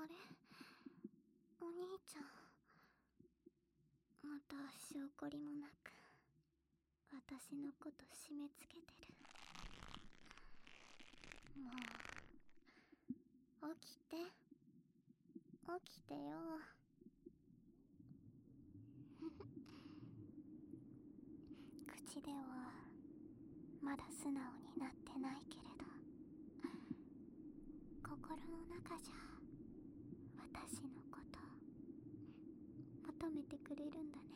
あれ、お兄ちゃん、また証拠りもなく私のこと締め付けてる。もう起きて、起きてよ。口ではまだ素直になってないけれど、心の中じゃ私のこと求めてくれるんだね。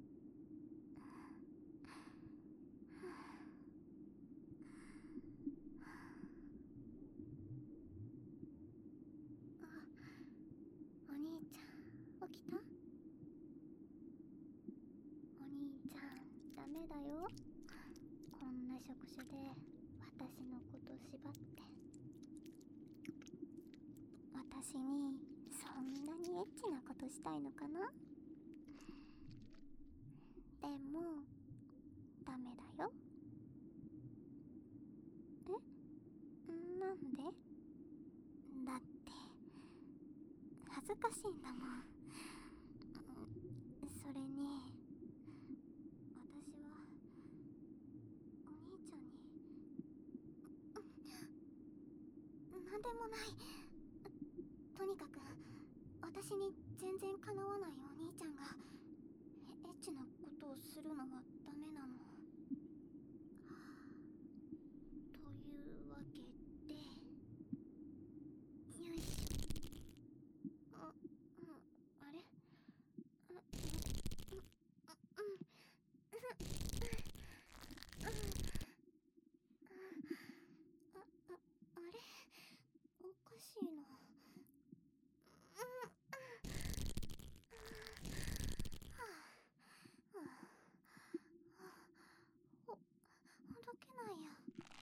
お兄ちゃん起きた？お兄ちゃんダメだよ、こんな触手で私のこと縛って。私にそんなにエッチなことしたいのかな？でもダメだよ。なんで？だって恥ずかしいんだもん。それに私はお兄ちゃんになんでもない。とにかく私に全然かなわないお兄ちゃんがエッチなことをするのはダメなの。というわけで、よいしょ。あれ？あれ？おかしいな。ほどけないや。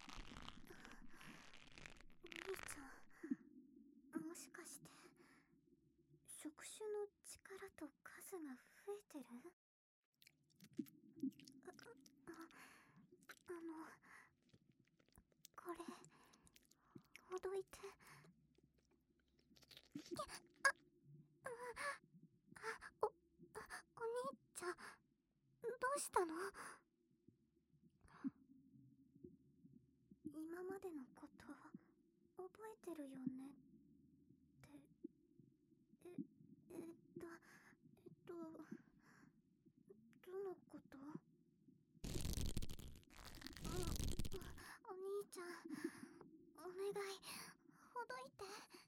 お兄ちゃん、もしかして触手の力と数が増えてる？これほどいて。お兄ちゃん、どうしたの？今までのこと覚えてるよねって。どのこと？お兄ちゃん、お願い、ほどいて。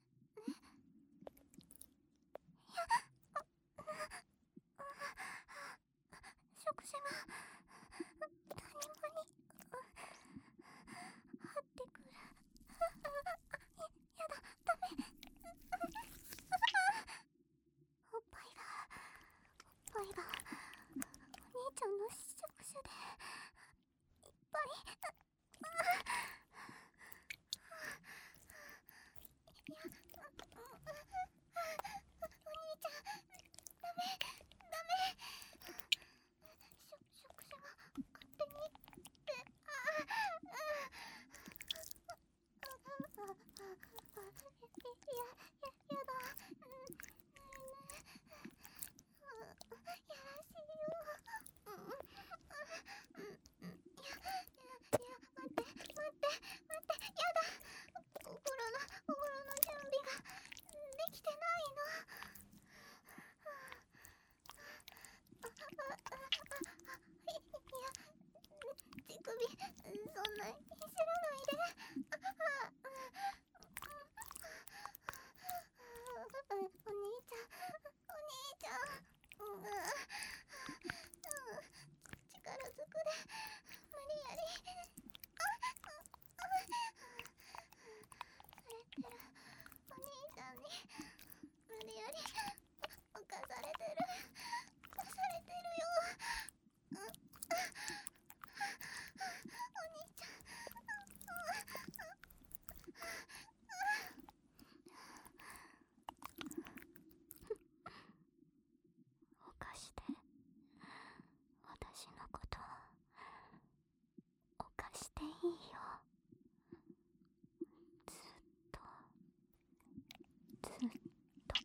触手が谷間に張ってくる。やだ、ダメ。おっぱいがお兄ちゃんの触手でいっぱい。いや、お兄ちゃん、ダメ。触手が勝手にってやだ。やらしいよ。待って、やだ。心の準備ができてないの。乳首、そんなひしらないで。お兄ちゃん、力ずくで無理やりされてるお兄ちゃんに無理やり犯されてるよ。お兄ちゃん、犯して私のこと犯していいよ。ずっと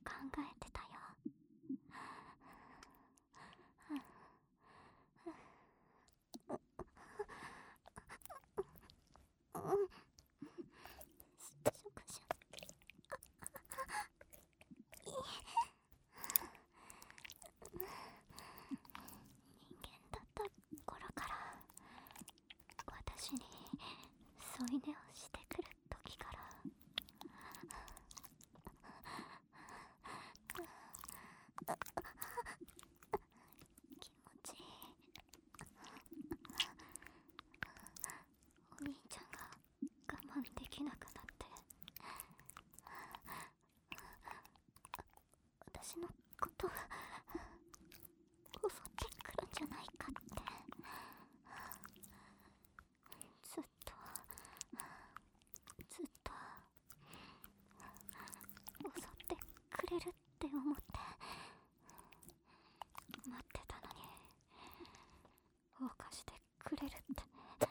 くれるって、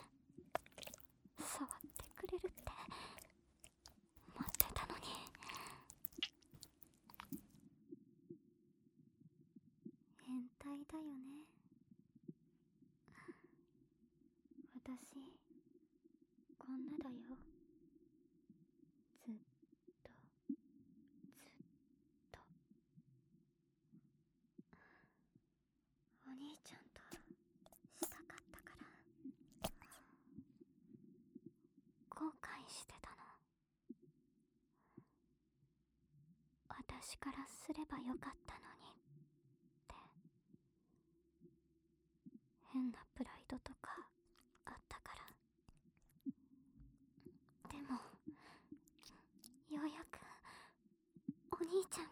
触ってくれるって待ってたのに。変態だよね。私こんなだよ。ずっとずっと。お兄ちゃんとしたかったから後悔してたの。私からすればよかったのにって変なプライドとかあったから。でもようやくお兄ちゃん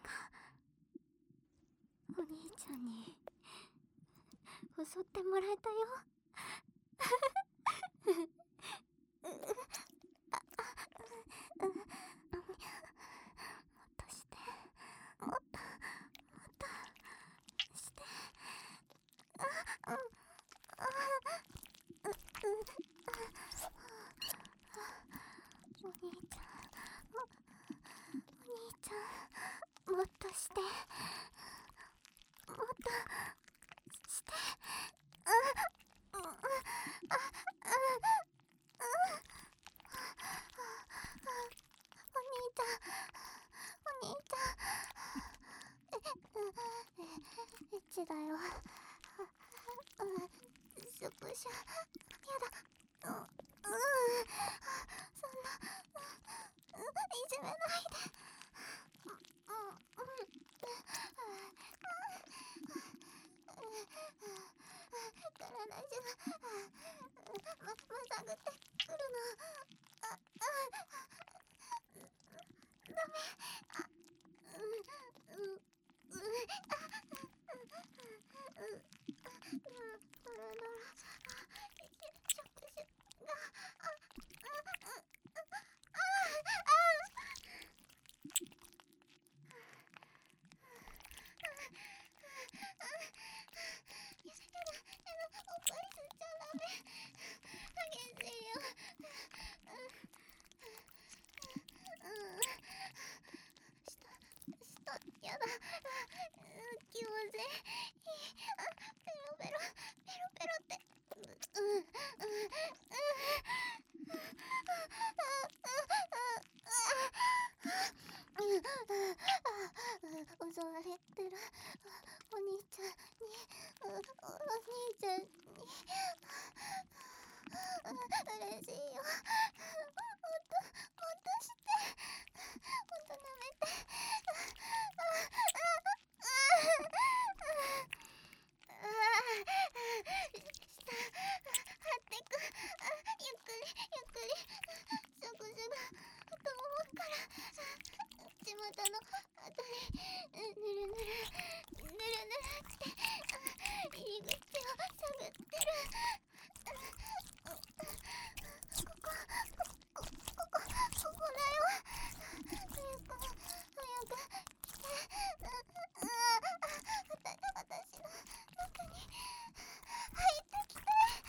に襲ってもらえたよ。もっとして、もっとして。お兄ちゃん、もっとして、もっとして。お兄ちゃん、エッチだよ。スプシャ、やだ。そんな、いじめないで。体中まさぐってくるの。ダメ。やだ、気まずい。ペロペロって。襲われてる。お兄ちゃんに、嬉しいよ。もっとして、もっと舐めて。下張ってく。ゆっくりすぐ太ももから地元のあたりぬるぬるって入り口を探ってる。ここだよ。早く来て。私の中に入ってきて。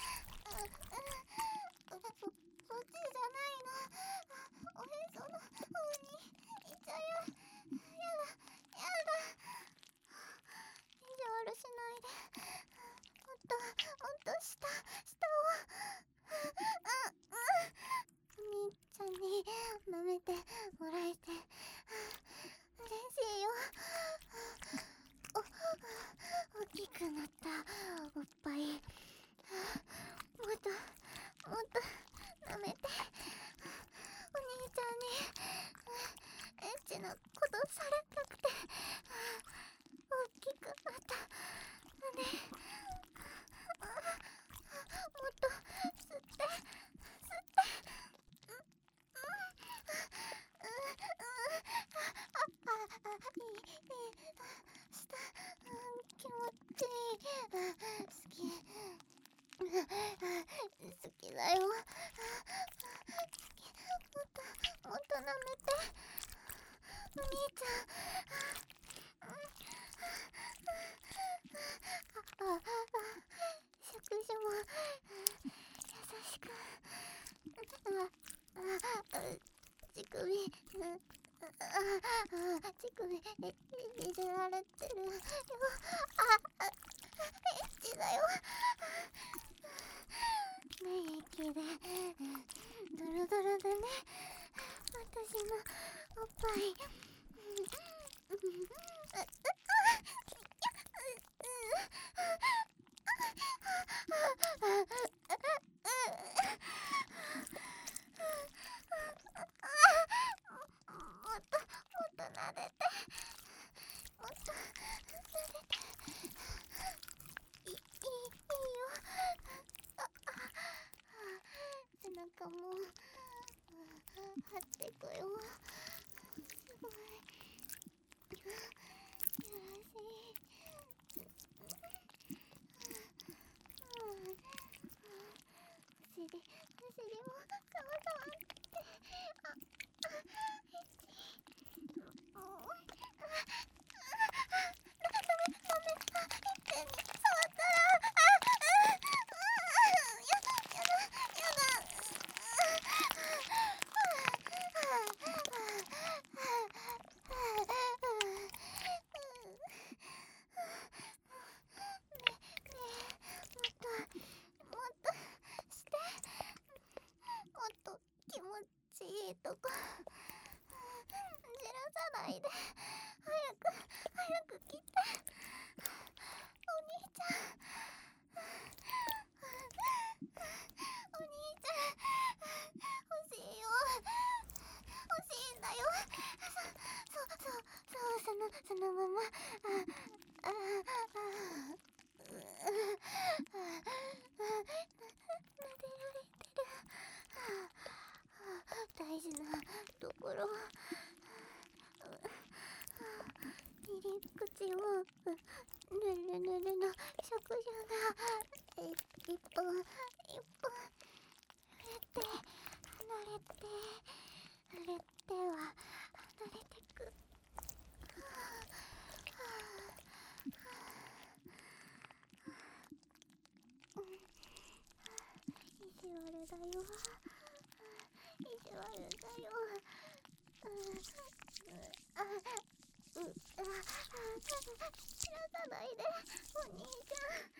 そっちじゃないの。おへその方に行っちゃうよ。やだ。意地悪しないで。もっと下を。お兄ちゃんに舐めてもらえて嬉しいよ。大きくなったおっぱい、もっと舐めて。お兄ちゃんにエッチなことされたくて大きくなったね。もっと吸って。下、気持ちいい。好きだよ。もっと舐めて。お兄ちゃん。触手もよ。免疫でドロドロだね、私のおっぱい。もっと撫でて、もっと撫でて。いいよ。背中も張ってくよ。すごいよろしい。お尻もさわさわって。もっと気持ちいいとこじらさないで、早く来て、お兄ちゃん。お兄ちゃん欲しいよ、欲しいんだよ。そうそのまま。撫でられてる。大事なところ。入り口をぬるぬるの触手が一本触れて離れて、触れては離れてく。意地悪だよ、意地悪だよ。知らさないで、お兄ちゃん。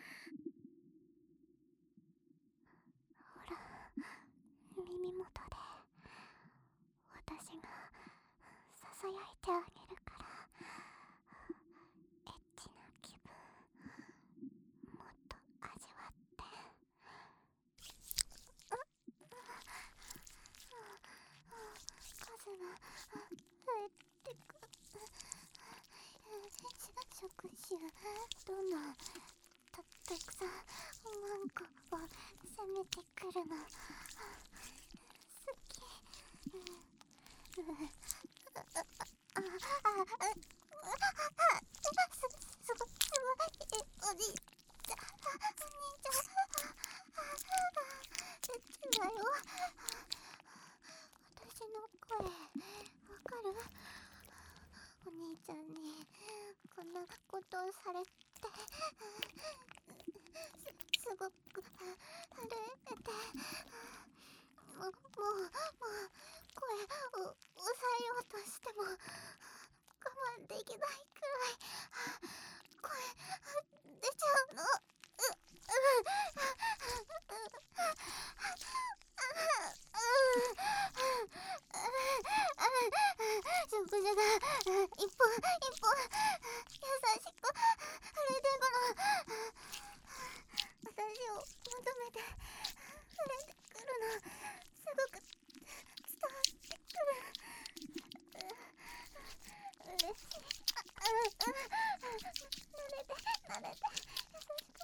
ほら、耳元で私がささやいてあげるから、エッチな気分もっと味わって。数が増えてく。触手どんどんたくさんワンコを攻めてくるの好き。すごいおじいちゃん、お兄ちゃん。エッチだよ。私の声わかる？お兄ちゃんにこんなことをされてすごく震えて、もう声を抑えようとしても我慢できないくらい声出ちゃうの。触手が一本優しく触れてくの。私を求めて触れてくるの。すごく伝わってくる。嬉しい。撫でて優しく。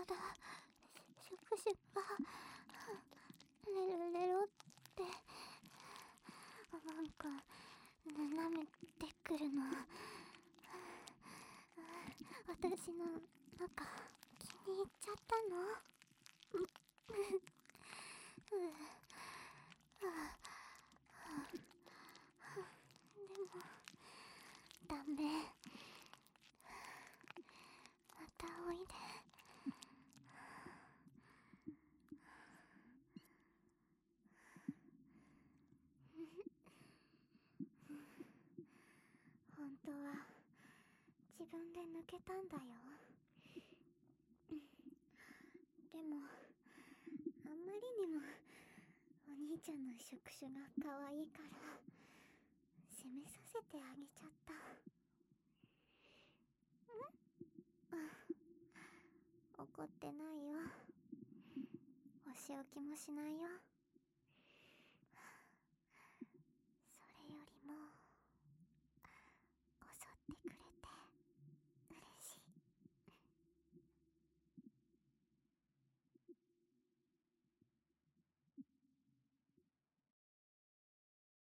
だシュクシュがレロレロってなんか舐めてくるの。私の中気に入っちゃったの。でもダメ。またおいで。本当は自分で抜けたんだよ。でもあんまりにもお兄ちゃんの触手が可愛いから攻めさせてあげちゃった。怒ってないよ。お仕置きもしないよ。